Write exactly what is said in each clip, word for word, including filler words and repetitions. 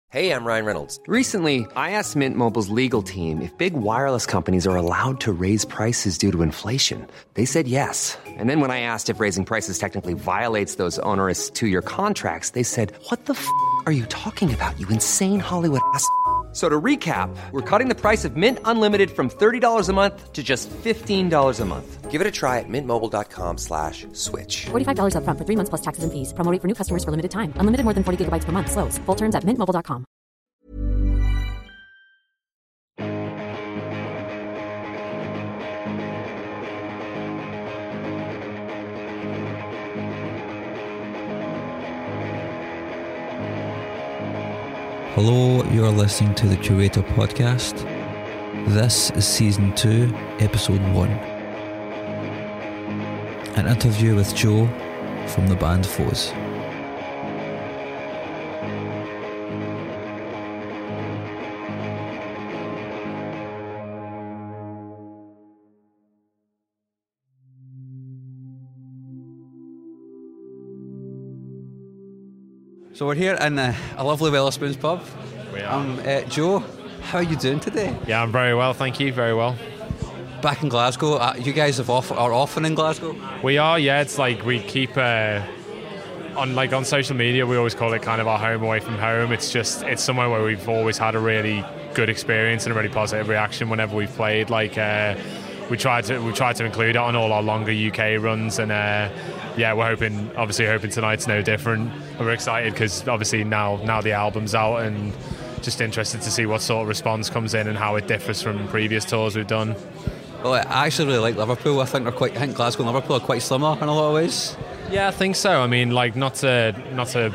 Hey, I'm Ryan Reynolds. Recently, I asked Mint Mobile's legal team if big wireless companies are allowed to raise prices due to inflation. They said yes. And then when I asked if raising prices technically violates those onerous two-year contracts, they said, what the f*** are you talking about, you insane Hollywood ass f- So to recap, we're cutting the price of Mint Unlimited from thirty dollars a month to just fifteen dollars a month. Give it a try at mintmobile.com slash switch. forty-five dollars up front for three months plus taxes and fees. Promo rate for new customers for limited time. Unlimited more than forty gigabytes per month. Slows full terms at mint mobile dot com. Hello, you are listening to the Curator Podcast. This is Season two, Episode one. An interview with Joe from the band Foes. So we're here in a, a lovely Wetherspoons pub. We are. Um, uh, Joe, how are you doing today? Yeah, I'm very well, thank you, very well. Back in Glasgow, uh, you guys have off, are often in Glasgow? We are, yeah, it's like we keep, uh, on like on social media, we always call it kind of our home away from home. It's just, it's somewhere where we've always had a really good experience and a really positive reaction whenever we've played. Like, uh, we try to we try to include it on all our longer U K runs, and uh, yeah, we're hoping, obviously hoping tonight's no different. And we're excited because obviously now now the album's out, and just interested to see what sort of response comes in and how it differs from previous tours we've done. Well, I actually really like Liverpool. I think they're quite. I think Glasgow and Liverpool are quite similar in a lot of ways. Yeah, I think so. I mean, like not to not to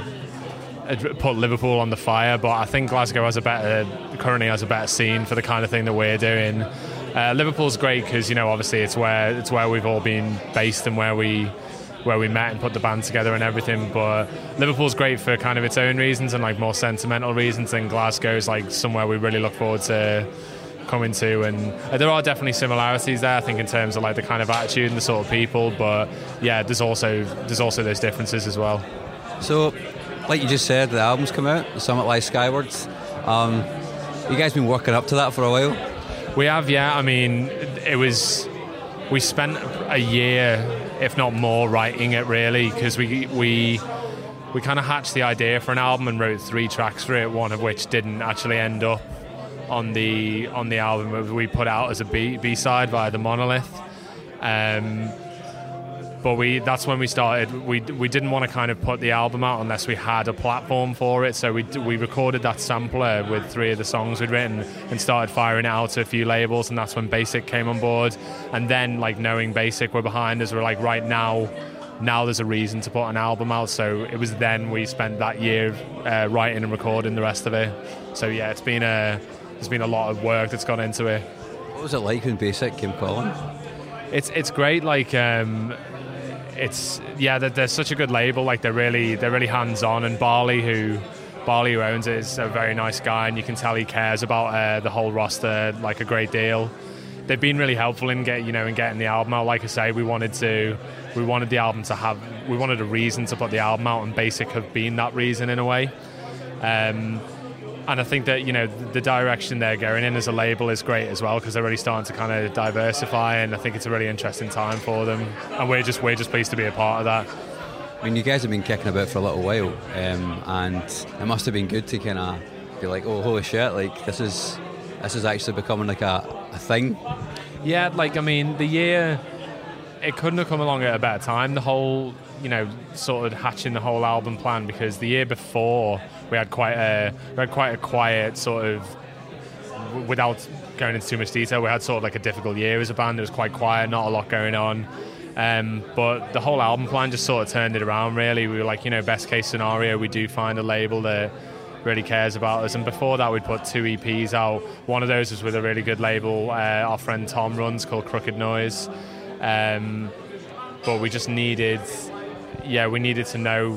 put Liverpool on the fire, but I think Glasgow has a better currently has a better scene for the kind of thing that we're doing. Uh, Liverpool's great because, you know, obviously it's where it's where we've all been based and where we where we met and put the band together and everything. But Liverpool's great for kind of its own reasons and like more sentimental reasons. And Glasgow's like somewhere we really look forward to coming to. And uh, there are definitely similarities there, I think, in terms of like the kind of attitude and the sort of people. But yeah, there's also there's also those differences as well. So, like you just said, the album's come out, The Summit Lies Skyward. Um, you guys been working up to that for a while? We have, yeah. I mean, it was. We spent a year, if not more, writing it really, because we we we kind of hatched the idea for an album and wrote three tracks for it. One of which didn't actually end up on the on the album. We put out as a B B side via the Monolith. Um, But we that's when we started. We we didn't want to kind of put the album out unless we had a platform for it. So we we recorded that sampler with three of the songs we'd written and started firing it out to a few labels. And that's when Basic came on board. And then, like, knowing Basic were behind us, we're like, right now, now there's a reason to put an album out. So it was then we spent that year uh, writing and recording the rest of it. So yeah, it's been a there's been a lot of work that's gone into it. What was it like when Basic came calling? It's it's great. Like. Um, It's yeah, they're, they're such a good label. Like they're really they're really hands on. And Barley, who Barley who owns it, is a very nice guy, and you can tell he cares about uh, the whole roster like a great deal. They've been really helpful in get you know in getting the album out. Like I say, we wanted to we wanted the album to have we wanted a reason to put the album out, and Basic have been that reason in a way. Um, And I think that, you know, the direction they're going in as a label is great as well, because they're really starting to kind of diversify, and I think it's a really interesting time for them. And we're just we're just pleased to be a part of that. I mean, you guys have been kicking about for a little while, um, and it must have been good to kind of be like, oh, holy shit, like this is this is actually becoming like a, a thing. Yeah, like I mean, the year it couldn't have come along at a better time. The whole, you know, sort of hatching the whole album plan, because the year before we had quite a we had quite a quiet sort of, without going into too much detail, we had sort of like a difficult year as a band. It was quite quiet, not a lot going on. Um, but the whole album plan just sort of turned it around really. We were like, you know, best case scenario, we do find a label that really cares about us. And before that, we'd put two E Ps out. One of those was with a really good label uh, our friend Tom runs, called Crooked Noise. Um, but we just needed, yeah, we needed to know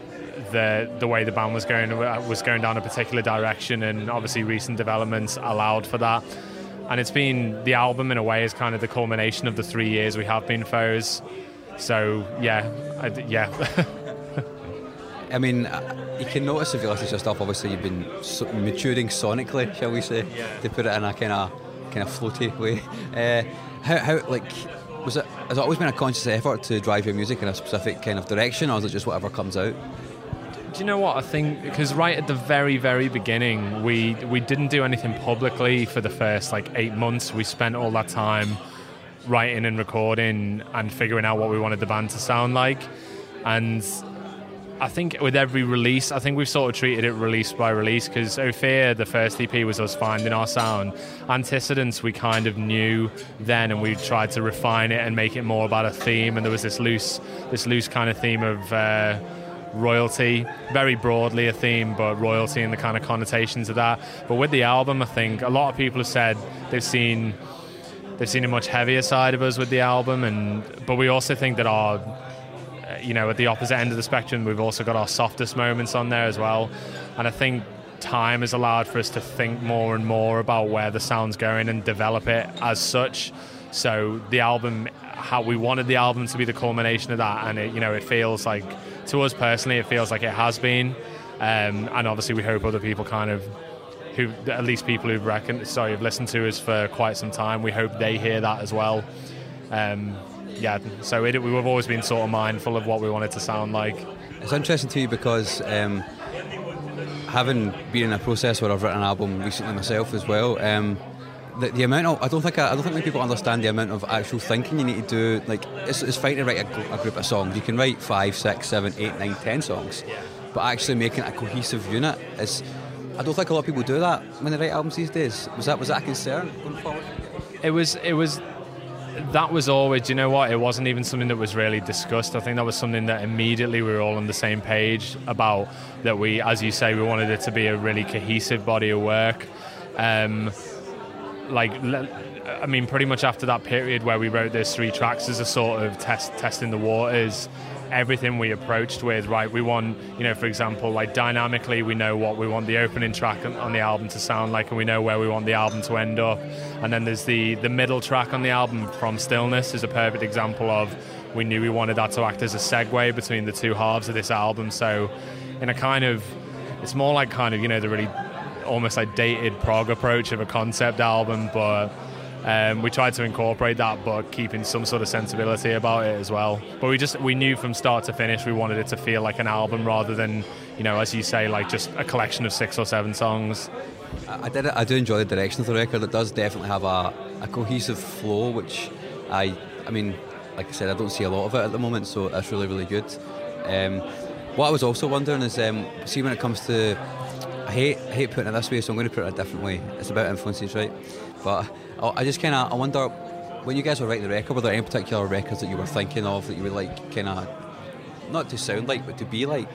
the the way the band was going was going down a particular direction, and obviously recent developments allowed for that. And it's been, the album in a way is kind of the culmination of the three years we have been Foes. So yeah, I, yeah. I mean, you can notice if you listen to your stuff, obviously you've been so maturing sonically, shall we say, yeah. to put it in a kind of kind of floaty way. Uh, how, how, like, was it, has it always been a conscious effort to drive your music in a specific kind of direction, or is it just whatever comes out? Do you know what I think? Because right at the very, very beginning, we we didn't do anything publicly for the first like eight months. We spent all that time writing and recording and figuring out what we wanted the band to sound like. And I think with every release, I think we've sort of treated it release by release, because Ophir, the first E P, was us finding our sound. Antecedents, we kind of knew then, and we tried to refine it and make it more about a theme. And there was this loose, this loose kind of theme of uh, royalty, very broadly a theme, but royalty and the kind of connotations of that. But with the album, I think a lot of people have said they've seen they've seen a much heavier side of us with the album, and but we also think that our, you know, at the opposite end of the spectrum, we've also got our softest moments on there as well. And I think time has allowed for us to think more and more about where the sound's going and develop it as such. So the album, how we wanted the album to be the culmination of that, and it, you know, it feels like, to us personally, it feels like it has been. Um, and obviously we hope other people kind of, who at least people who've reckon, sorry, have listened to us for quite some time, we hope they hear that as well. Um, yeah, so it, we've always been sort of mindful of what we wanted to sound like. It's interesting to you because um, having been in a process where I've written an album recently myself as well, um, the, the amount of, I don't think I, I don't think many people understand the amount of actual thinking you need to do. Like, it's, it's fine to write a, a group of songs. You can write five, six, seven, eight, nine, ten songs, but actually making it a cohesive unit is, I don't think a lot of people do that when they write albums these days. Was that was that a concern going forward? It was. It was. That was always, you know what, it wasn't even something that was really discussed. I think that was something that immediately we were all on the same page about, that we, as you say, we wanted it to be a really cohesive body of work. Um, like, I mean, pretty much after that period where we wrote those three tracks as a sort of test, testing the waters, everything we approached with, right, we want, you know, for example, like dynamically, we know what we want the opening track on the album to sound like, and we know where we want the album to end up. And then there's the the middle track on the album, From Stillness, is a perfect example of, we knew we wanted that to act as a segue between the two halves of this album. So in a kind of, it's more like kind of, you know, the really almost like dated prog approach of a concept album, but Um, we tried to incorporate that, but keeping some sort of sensibility about it as well. But we just we knew from start to finish we wanted it to feel like an album rather than, you know, as you say, like just a collection of six or seven songs. I did. I do enjoy the direction of the record. It does definitely have a, a cohesive flow, which I, I mean, like I said, I don't see a lot of it at the moment, so that's really, really good. Um, what I was also wondering is, um, see, when it comes to, I hate, I hate putting it this way, so I'm going to put it a different way. It's about influences, right? But I just kind of, I wonder, when you guys were writing the record, were there any particular records that you were thinking of that you would like, kind of, not to sound like, but to be like?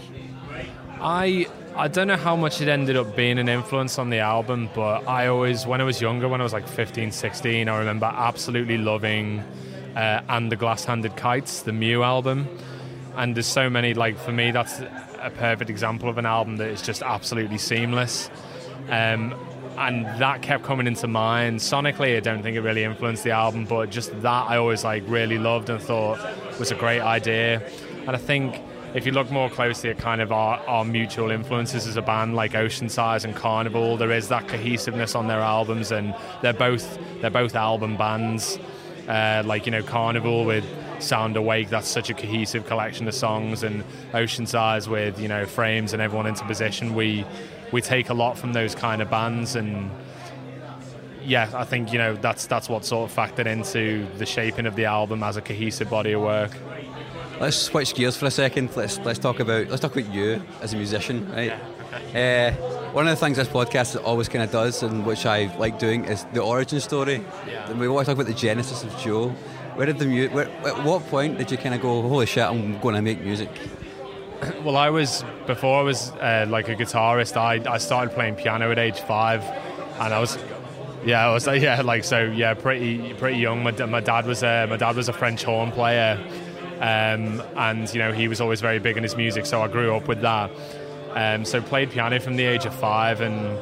I I don't know how much it ended up being an influence on the album, but I always, when I was younger, when I was like fifteen, sixteen, I remember absolutely loving uh, And the Glass-Handed Kites, the Mew album. And there's so many, like, for me, that's a perfect example of an album that is just absolutely seamless. Um, and that kept coming into mind. Sonically, I don't think it really influenced the album, but just that I always like really loved and thought was a great idea. And I think if you look more closely at kind of our, our mutual influences as a band, like Ocean Size and Carnival, there is that cohesiveness on their albums, and they're both they're both album bands. Uh, like, you know, Carnival with Sound Awake, that's such a cohesive collection of songs, and Ocean Size with, you know, Frames and Everyone Into Position. We we take a lot from those kind of bands, and yeah, I think, you know, that's that's what sort of factored into the shaping of the album as a cohesive body of work. Let's switch gears for a second. Let's let's talk about let's talk about you as a musician, right? Uh, one of the things this podcast always kind of does, and which I like doing, is the origin story. Yeah. And we want to talk about the genesis of Joe. Where did the mu- where, at what point did you kind of go, holy shit, I'm going to make music? Well, I was before I was uh, like a guitarist. I I started playing piano at age five, and I was. Yeah, I was yeah like so yeah pretty pretty young. My, my dad was a my dad was a French horn player. Um, and, you know, he was always very big in his music, so I grew up with that. Um, so played piano from the age of five, and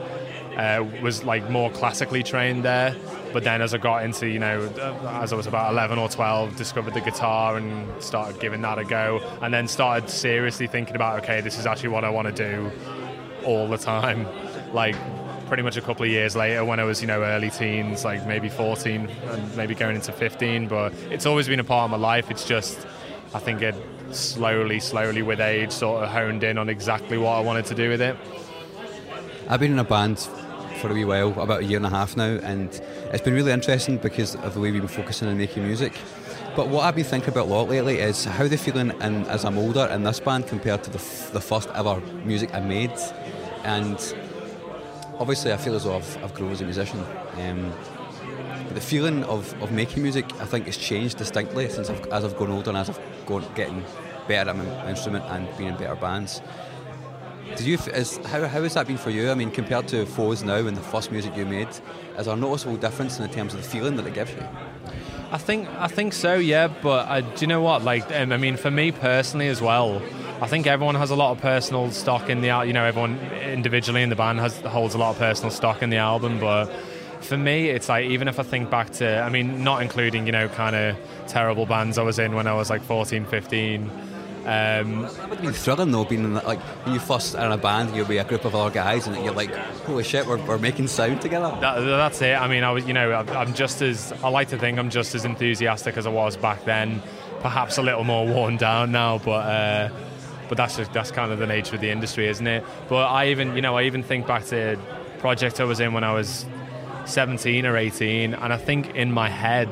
uh, was like more classically trained there. But then as I got into, you know, as I was about eleven or twelve, discovered the guitar and started giving that a go, and then started seriously thinking about, okay, this is actually what I want to do all the time. Like pretty much a couple of years later when I was, you know, early teens, like maybe fourteen and maybe going into fifteen, but it's always been a part of my life. It's just, I think it slowly, slowly with age sort of honed in on exactly what I wanted to do with it. I've been in a band for a wee while, about a year and a half now, and it's been really interesting because of the way we've been focusing on making music. But what I've been thinking about a lot lately is how they're feeling in, as I'm older in this band compared to the, f- the first ever music I made. And obviously I feel as though I've, I've grown as a musician. Um, but the feeling of, of making music, I think, has changed distinctly since I've, as I've grown older and as I've gone getting better at my instrument and being in better bands. Did you? Is, how how has that been for you? I mean, compared to Foes now and the first music you made, is there a noticeable difference in terms of the feeling that it gives you? I think I think so, yeah. But uh, do you know what? Like, um, I mean, for me personally as well, I think everyone has a lot of personal stock in the al- you know, everyone individually in the band has holds a lot of personal stock in the album. But for me, it's like, even if I think back to, I mean, not including, you know, kind of terrible bands I was in when I was like fourteen, fifteen. Um, that would be thrilling though, being in the, like when you first are in a band, you'll be a group of other guys, and you're like, holy shit, we're, we're making sound together. That, that's it. I mean, I was, you know, I'm just as, I like to think I'm just as enthusiastic as I was back then. Perhaps a little more worn down now, but uh, but that's just, that's kind of the nature of the industry, isn't it? But I even, you know, I even think back to a project I was in when I was seventeen or eighteen, and I think in my head,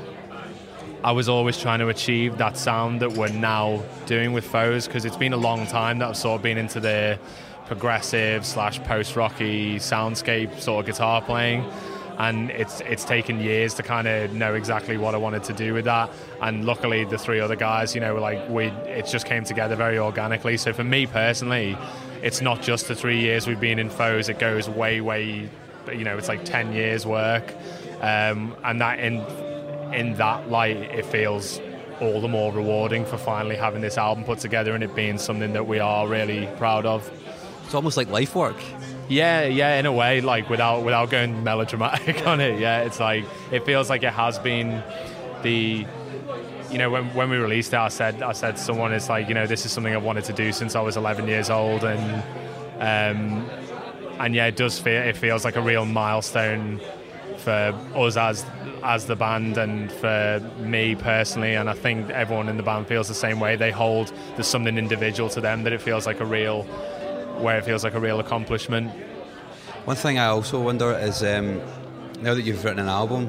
I was always trying to achieve that sound that we're now doing with Foes, because it's been a long time that I've sort of been into the progressive slash post-rocky soundscape sort of guitar playing, and it's it's taken years to kind of know exactly what I wanted to do with that. And luckily the three other guys, you know, like we it just came together very organically. So for me personally, it's not just the three years we've been in Foes, it goes way way, you know, it's like ten years work, um, and that in in that light, it feels all the more rewarding for finally having this album put together and it being something that we are really proud of. It's almost like life work. Yeah, yeah, in a way, like without without going melodramatic on it. Yeah, it's like, it feels like it has been the, you know, when when we released it, I said I said to someone, it's like, you know, this is something I've wanted to do since I was eleven years old, and um, and yeah, it does feel it feels like a real milestone for us as as the band and for me personally, and I think everyone in the band feels the same way. They hold, there's something individual to them that it feels like a real, where it feels like a real accomplishment. One thing I also wonder is, um, now that you've written an album,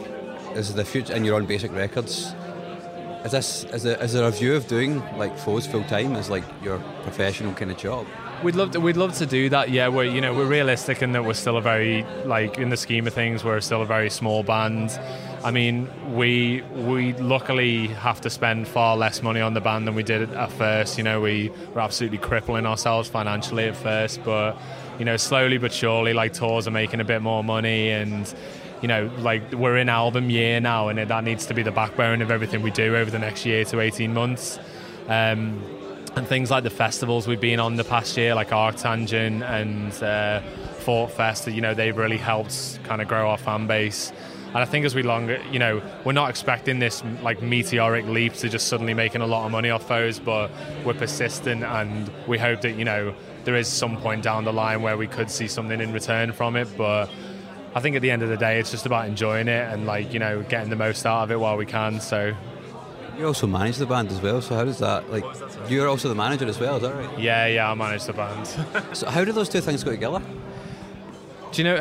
is the future, and you're on Basic Records, is this is there, is there a view of doing like Foes full time as like your professional kind of job? We'd love to, we'd love to do that. Yeah, we're you know we're realistic in that we're still a very, like, in the scheme of things, we're still a very small band. I mean, we we luckily have to spend far less money on the band than we did at first. You know, we were absolutely crippling ourselves financially at first, but you know, slowly but surely, like, tours are making a bit more money, and you know, like, we're in album year now, and that needs to be the backbone of everything we do over the next year to eighteen months. Um, And things like the festivals we've been on the past year, like Arctangent and uh, Fort Fest, you know, they've really helped kind of grow our fan base. And I think as we longer, you know, we're not expecting this like meteoric leap to just suddenly making a lot of money off Foes, but we're persistent, and we hope that, you know, there is some point down the line where we could see something in return from it. But I think at the end of the day, it's just about enjoying it and, like, you know, getting the most out of it while we can. So. You also manage the band as well, so how does that, like, you're also the manager as well, is that right? Yeah, yeah, I manage the band. So how do those two things go together? Do you know,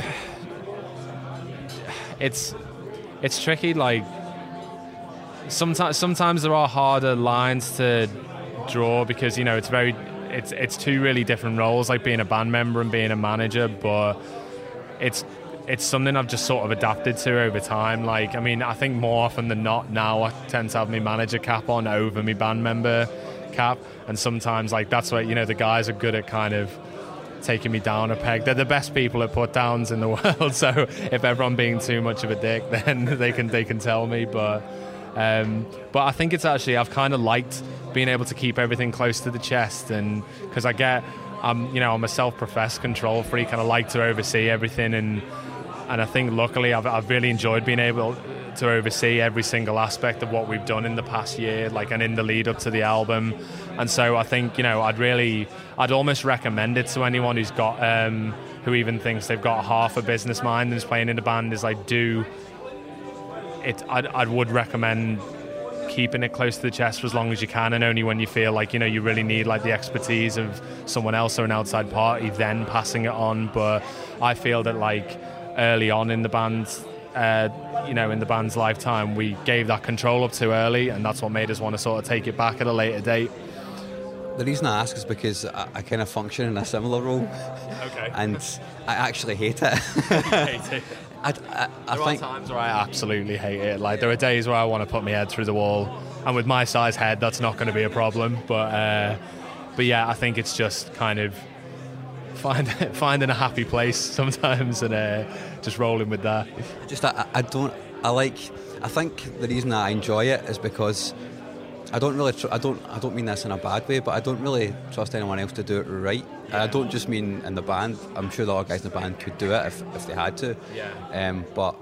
it's it's tricky, like, sometimes sometimes there are harder lines to draw because, you know, it's very, it's it's two really different roles, like being a band member and being a manager, but it's it's something I've just sort of adapted to over time. Like, I mean, I think more often than not now I tend to have my manager cap on over my band member cap, and sometimes, like, that's where, you know, the guys are good at kind of taking me down a peg. They're the best people at put downs in the world, so if everyone being too much of a dick, then they can they can tell me. But um, but I think it's actually, I've kind of liked being able to keep everything close to the chest, and because I get I'm, you know, I'm a self-professed control freak, and I like to oversee everything. And and I think luckily I've I've really enjoyed being able to oversee every single aspect of what we've done in the past year, like, and in the lead up to the album. And so I think, you know, I'd really, I'd almost recommend it to anyone who's got, um, who even thinks they've got half a business mind and is playing in a band, is like, do it. I'd, I would recommend keeping it close to the chest for as long as you can, and only when you feel like, you know, you really need like the expertise of someone else or an outside party, then passing it on. But I feel that like early on in the band, uh, you know, in the band's lifetime, we gave that control up too early, and that's what made us want to sort of take it back at a later date. The reason I ask is because I, I kind of function in a similar role. Okay. And I actually hate it. hate it. I, I, I there think are times where I absolutely hate it. Like, there are days where I want to put my head through the wall, and with my size head, that's not going to be a problem. But, uh, but yeah, I think it's just kind of find, finding a happy place sometimes, and uh, just rolling with that. Just I, I don't. I like. I think the reason I enjoy it is because I don't really. Tr- I don't. I don't mean this in a bad way, but I don't really trust anyone else to do it right. And I don't just mean in the band. I'm sure the other guys in the band could do it if, if they had to. Yeah. Um, but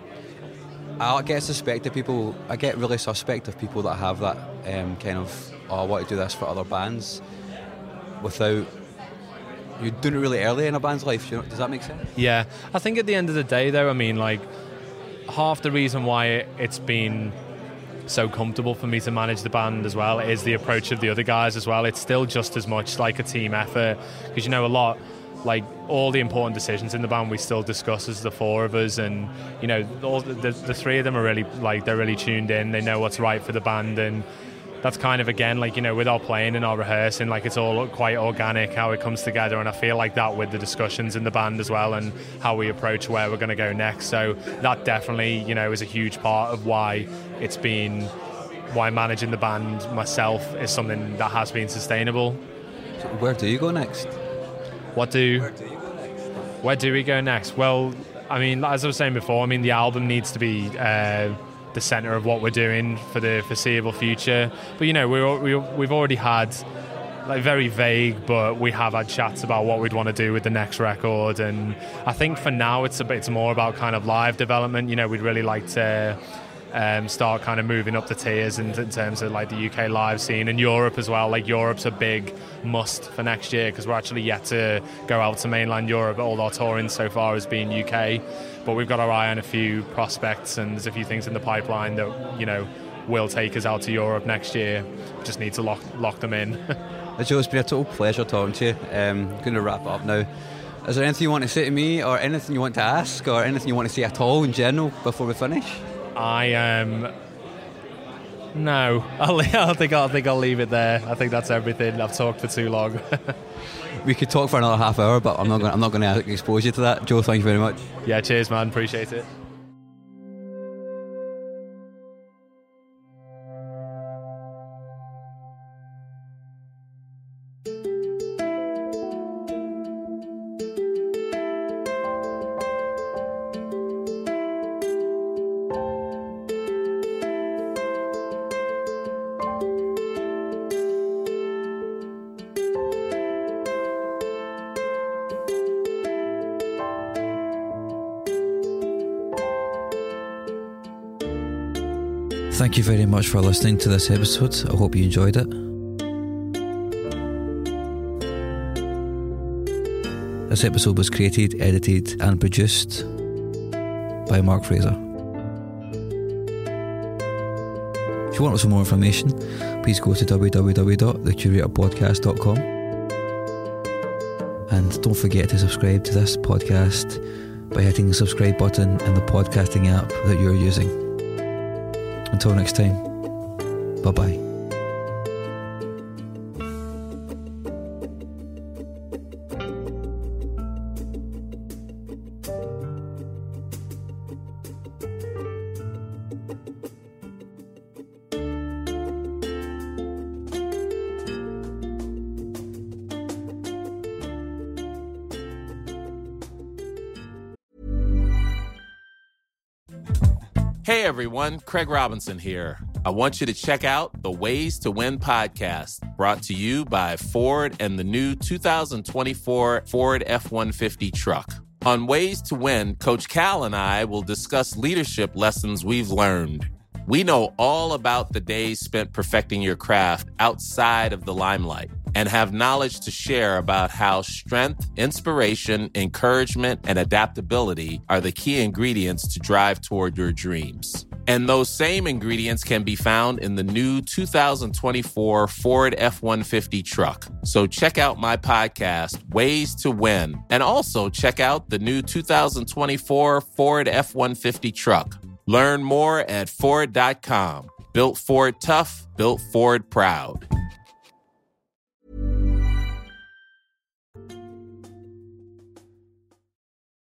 I get suspect of people. I get really suspect of people that have that um, kind of, oh, I want to do this for other bands, without. You're doing it really early in a band's life. You know, does that make sense? Yeah, I think at the end of the day, though, I mean, like, half the reason why it's been so comfortable for me to manage the band as well is the approach of the other guys as well. It's still just as much like a team effort, because, you know, a lot, like, all the important decisions in the band we still discuss as the four of us, and, you know, all the, the, the three of them are really, like, they're really tuned in. They know what's right for the band, and that's kind of, again, like, you know, with our playing and our rehearsing, like, it's all quite organic how it comes together, and I feel like that with the discussions in the band as well, and how we approach where we're going to go next. So that definitely, you know, is a huge part of why it's been, why managing the band myself is something that has been sustainable. So where do you go next? What do, Where do you go next? Where do we go next? Well, I mean, as I was saying before, I mean, the album needs to be uh, the centre of what we're doing for the foreseeable future. But, you know, we're, we, we've already had, like, very vague, but we have had chats about what we'd want to do with the next record. And I think for now it's a bit, it's more about kind of live development. You know, we'd really like to um, start kind of moving up the tiers in, in terms of, like, the U K live scene, and Europe as well. Like, Europe's a big must for next year, because we're actually yet to go out to mainland Europe. All our touring so far has been U K. But we've got our eye on a few prospects, and there's a few things in the pipeline that, you know, will take us out to Europe next year. Just need to lock lock them in. Joe, it's been a total pleasure talking to you. Um, going to wrap it up now. Is there anything you want to say to me, or anything you want to ask, or anything you want to say at all in general before we finish? I um no, I'll, I think I'll, I think I'll leave it there. I think that's everything. I've talked for too long. We could talk for another half hour, but I'm not going. I'm not going to expose you to that. Joe, thank you very much. Yeah, cheers, man. Appreciate it. Thank you very much for listening to this episode. I hope you enjoyed it. This episode was created, edited and produced by Mark Fraser. If you want some more information, please go to w w w dot the curator podcast dot com, and don't forget to subscribe to this podcast by hitting the subscribe button in the podcasting app that you're using. Until next time, bye-bye. Hey everyone, Craig Robinson here. I want you to check out the Ways to Win podcast, brought to you by Ford and the new two thousand twenty-four Ford F one fifty truck. On Ways to Win, Coach Cal and I will discuss leadership lessons we've learned. We know all about the days spent perfecting your craft outside of the limelight and have knowledge to share about how strength, inspiration, encouragement, and adaptability are the key ingredients to drive toward your dreams. And those same ingredients can be found in the new two thousand twenty-four Ford F one fifty truck. So check out my podcast, Ways to Win, and also check out the new two thousand twenty-four Ford F one fifty truck. Learn more at Ford dot com. Built Ford tough, built Ford proud.